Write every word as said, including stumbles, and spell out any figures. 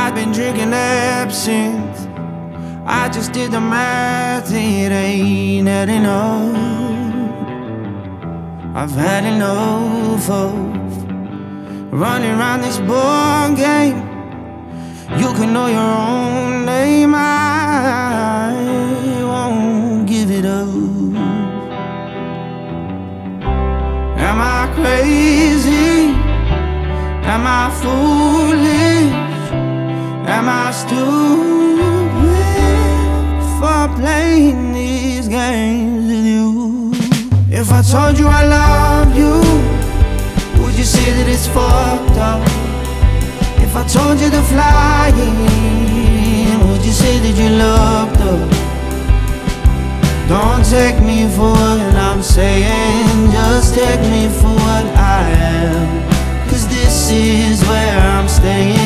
I've been drinking absinthe. I just did the math, it ain't had enough. I've had enough of running around this board game. You can know your own name, I won't give it up. Am I crazy? Am I foolish? Am I stupid for playing these games with you? If I told you I love you, would you say that it's fucked up? If I told you to fly in, would you say that you loved us? Don't take me for what I'm saying, just take me for what I am, 'cause this is where I'm staying.